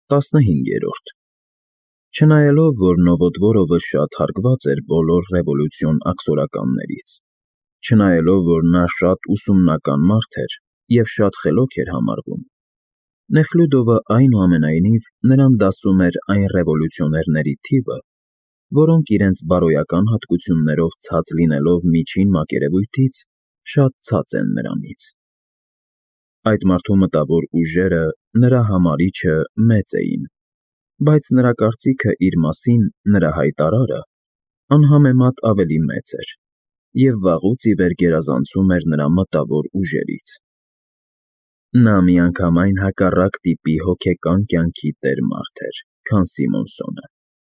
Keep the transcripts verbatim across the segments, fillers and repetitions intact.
տասնհինգերորդ Չնայելով, որ Նովոդվորովը շատ հարգված էր բոլոր ռևոլյուցիոն աքսորականներից, չնայելով, որ նա շատ ուսումնական մարդ էր և շատ խելոք էր համարվում, Նեխլյուդովը, այնուամենայնիվ, նրան դասում էր այն ռևոլյուցիոներների թիվը, որոնք իրենց բարոյական հատկություններով ցած լինելով միջին մակերևույթից, շատ ցած են նրանից։ Այդ մարդու մտավոր ուժերը, նրա համարիչը մեծ էին, բայց նրա կարծիքը իր մասին, նրա հայտարարը, անհամեմատ ավելի մեծ էր և վաղուց ի վեր գերազանցում էր նրա մտավոր ուժերից։ Նա միանգամայն հակառակ տիպի հոգեկան կյանքի տեր մարդ էր, քան Սիմոնսոնը։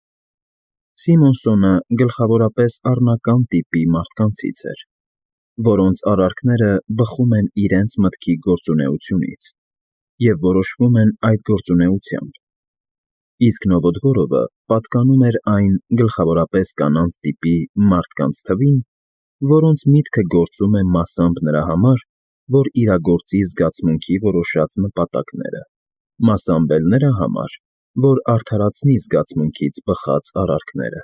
Սիմոնսոնը գլխավորապես առնական տիպի մարդկանցից էր, որոնց արարքները բխում են իրենց մտքի գործունեությունից և որոշվում են այդ գործունեությամբ, իսկ Նովոդվորովը պատկանում էր այն գլխավորապես կանանց տիպի մարդկանց թվին, որոնց միտքը գործում է մասամբ նրա համար, որ իրագործի զգացմունքի որոշած նպատակները, մասամբ էլ նրա համար, որ արդարացնի զգացմունքից բխած արարքները։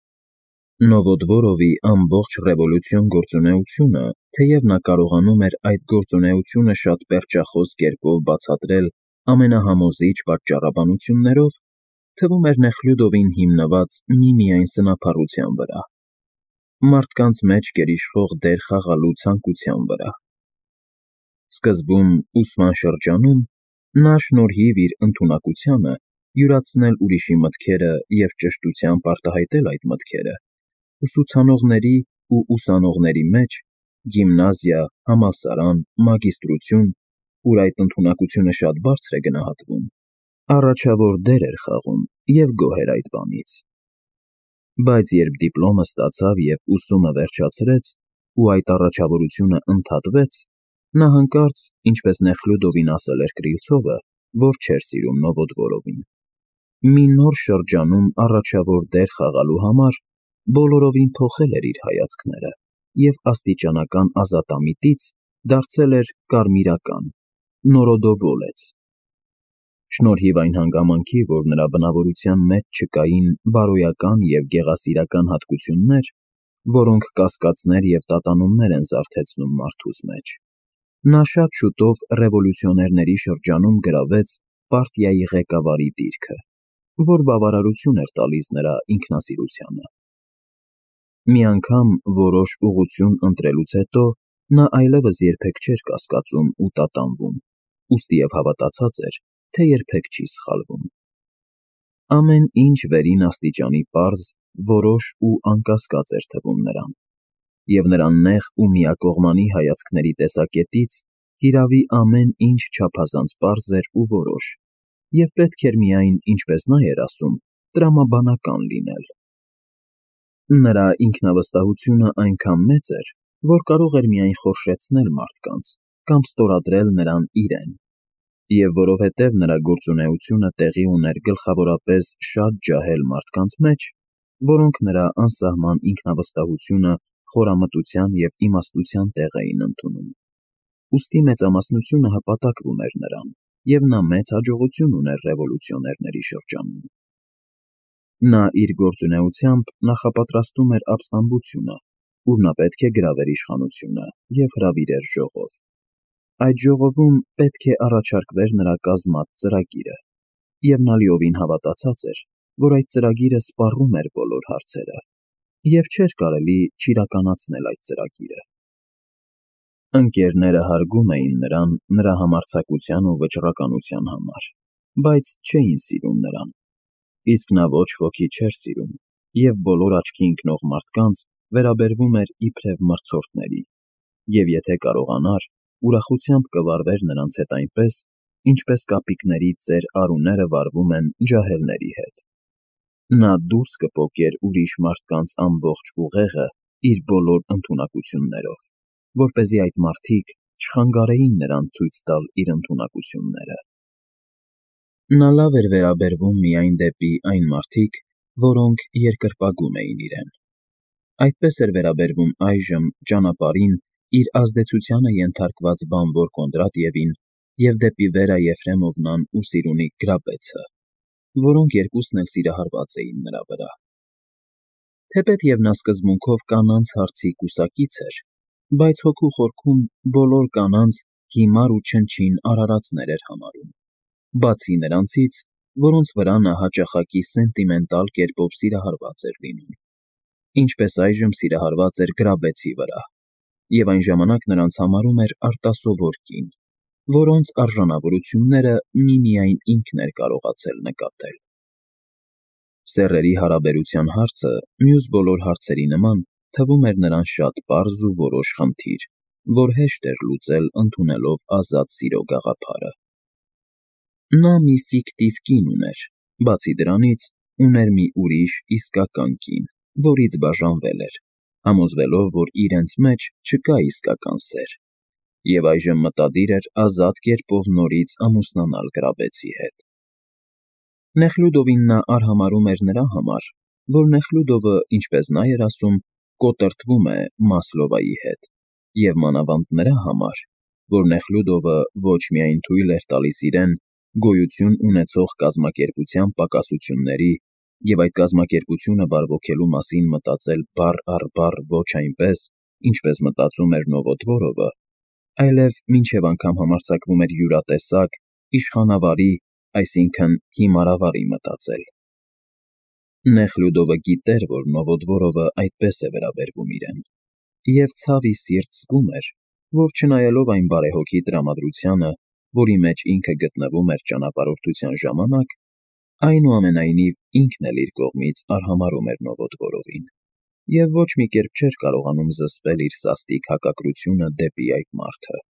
Նովոդվորովի ամբողջ ռևոլյուցիոն գործունեությունը, թեև նա կարողանում էր այդ գործունեությունը շատ պերճախոս կերպով բացատրել ամենահամոզիչ պատճառաբանություններով, թվում էր Նեխլյուդովին հիմնված միմիայն սնափառության վրա, մարդկանց մեջ գերիշխող դեր խաղալու ցանկության վրա։ Սկզբում, ուսման շրջանում, նա շնորհիվ իր ընդունակությանը յուրացնել ուրիշի մտքերը և ճշտությամբ արտահայտել այդ մտքերը, ուսուցանողների ու ուսանողների մեջ, գիմնազիա, համալսարան, մագիստրություն, ուր այդ ընդունակությունը շատ բարձր է գնահատվում, առաջավոր դեր էր խաղում և գոհ էր այդ բանից։ Բայց երբ դիպլոմը ստացավ և ուսումը վերջացրեց, ու այդ առաջավորությունը ընդհատվեց, նա հանկարծ, ինչպես Նեխլյուդովին ասել էր Կրիլցովը, որ չէր սիրում Նովոդվորովին, մի նոր շրջանում առաջավոր դեր խաղալու համար բոլորովին փոխել էր իր հայացքները և աստիճանական ազատամիտից դարձել էր կարմիրական, նորոդովոլեց։ Շնորհիվ այն հանգամանքի, որ նրա բնավորության մեջ չկային բարոյական և գեղասիրական հատկություններ, որոնք կասկածներ և տատանումներ են զարթեցնում մարդուս մեջ, նա շատ շուտով ռևոլյուցիոներների շրջանում գրավեց պարտիայի ղեկավարի դիրքը, որ բավարարություն էր տալիս նրա ինքնասիրությանը։ Մի անգամ որոշ ուղղություն ընտրելուց հետո նա այլևս երբեք չէր կասկածում ու տատանվում, ուստիև հավատացած էր, թե երբեք չի սխալվում։ Ամեն ինչ վերին աստիճանի պարզ, որոշ ու անկասկած էր թվում նրան, և նրա նեղ ու միակողմանի հայացքների տեսակետից հիրավի ամեն ինչ չափազանց պարզ էր ու որոշ, և պետք էր միայն, ինչպես նա էր ասում, տրամաբանական լինել։ Նրա ինքնավստահությունը այնքան մեծ էր, որ կարող էր միայն խորշեցնել մարդկանց կամ ստորագրել նրան իրեն, և որովհետև նրա գործունեությունը տեղի ուներ գլխավորապես շատ ջահել մարդկանց մեջ, որոնք նրա անսահման ինքնավստահությունը խորամտության և իմաստության տեղ էին ընդունում, ուստի մեծամասնությունը հպատակվում էր նրան, և նա մեծ հաջողություն ուներ ռևոլյուցիոներների շրջանում։ Նա իր գործունեությամբ նախապատրաստում էր ապստամբությունը, ուր նա պետք է գրավեր իշխանությունը և հրավիրեր ժողով։ Այդ ժողովում պետք է առաջարկվեր նրա կազմած ծրագիրը, և նա լիովին հավատացած էր, որ այդ ծրագիրը սպառում էր բոլոր հարցերը, և չէր կարելի չիրականացնել այդ ծրագիրը։ Ընկերները հարգում էին նրան նրա համարձակության ու վճռականության համար, բայց չէին սիրում նրան, իսկ նա ոչ ոքի չէր սիրում և բոլոր աչքի ընկնող մարդկանց վերաբերվում էր իբրև մրցորդների, և եթե կարողանար, ուրախությամբ կվարվեր նրանց հետ այնպես, ինչպես կապիկների ծեր արուները վարվում են ջահելների հետ։ Նա դուրս կպոկեր ուրիշ մարդկանց ամբողջ ուղեղը իր բոլոր ընդունակություններով, որպեսզի այդ մարդիկ չխանգարեին նրան ցույց տալ իր ընդունակությունները։ Նա լավ էր վերաբերվում միայն դեպի այն մարդիկ, որոնք երկրպագում էին իրեն։ Այդպես էր վերաբերվում այժմ ճանապարհին իր ազդեցությանը ենթարկված բանվոր Կոնդրատիևին և դեպի Վերա Եֆրեմովնան ու Սիրունի Գրաբեցը։ որոնք երկուսն էլ սիրահարված էին նրա վրա։ Թեպետ և նա սկզբունքով կանանց հարցի կուսակից էր, բայց հոգու խորքում բոլոր կանանց հիմար ու չնչին արարածներ էր համարում, բացի նրանցից, որոնց վրա նա հաճախակի սենտիմենտալ կերպով սիրահարված էր լինում, ինչպես այժմ սիրահարված էր Գրաբեցի վրա, և այն ժամանակ նրանց համարում էր արտասովոր կին, որոնց արժանավորությունները միմիայն ինքն էր կարողացել նկատել։ Սեռերի հարաբերության հարցը, մյուս բոլոր հարցերի նման, թվում էր նրան շատ պարզ ու որոշ խնդիր, որ հեշտ էր լուծել ընդունելով ազատ սիրո գաղափարը։ Նա մի ֆիկտիվ կին ուներ, բացի դրանից ուներ մի ուրիշ իսկական կին, որից բաժանվել էր, համոզվելով, որ իրենց մեջ չկա իսկական սեր, և այժմ մտադիր էր ազատ կերպով նորից ամուսնանալ Գրաբեցի հետ։ Նեխլյուդովին նա արհամարհում էր նրա համար, որ Նեխլյուդովը, ինչպես նա էր ասում, կոտրտվում է Մասլովայի հետ, և մանավանդ նրա համար, որ Նեխլյուդովը ոչ միայն թույլ էր տալիս իրեն գոյություն ունեցող կազմակերպության պակասությունների և այդ կազմակերպությունը բարվոքելու մասին մտածել բառ առ բառ ոչ այնպես, ինչպես մտածում էր Նովոդվորովը, այլև մինչև անգամ համարձակվում էր յուրատեսակ, իշխանավարի, այսինքն՝ հիմարավարի մտածել։ Նեխլյուդովը գիտեր, որ Նովոդվորովը այդպես է վերաբերվում իրեն, և ցավի սիրտ զգում էր, որ չնայելով այն բարեհոգի տրամադրությանը, որի մեջ ինքը գտնվում էր ճանապարհորդության ժամանակ, այնուամենայնիվ ինքն էլ իր կողմից արհամարհում էր Նովոդվորովին և ոչ մի կերպ չէր կարողանում զսպել իր սաստիկ հակակրությունը դեպի այդ մարդը։